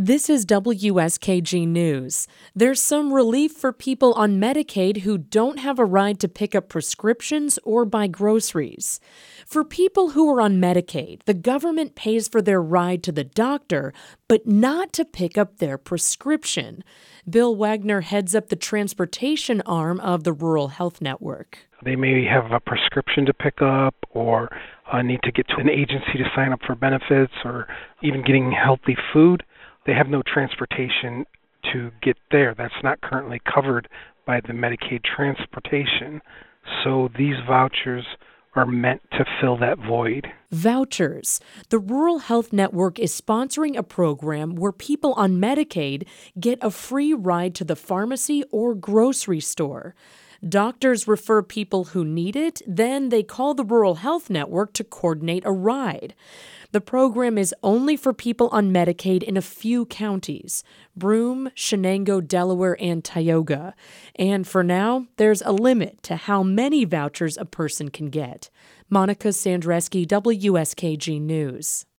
This is WSKG News. There's some relief for people on Medicaid who don't have a ride to pick up prescriptions or buy groceries. For people who are on Medicaid, the government pays for their ride to the doctor, but not to pick up their prescription. Bill Wagner heads up the transportation arm of the Rural Health Network. They may have a prescription to pick up or need to get to an agency to sign up for benefits or even getting healthy food. They have no transportation to get there. That's not currently covered by the Medicaid transportation. So these vouchers are meant to fill that void. Vouchers. The Rural Health Network is sponsoring a program where people on Medicaid get a free ride to the pharmacy or grocery store. Doctors refer people who need it, then they call the Rural Health Network to coordinate a ride. The program is only for people on Medicaid in a few counties: Broome, Shenango, Delaware, and Tioga. And for now, there's a limit to how many vouchers a person can get. Monica Sandreski, WSKG News.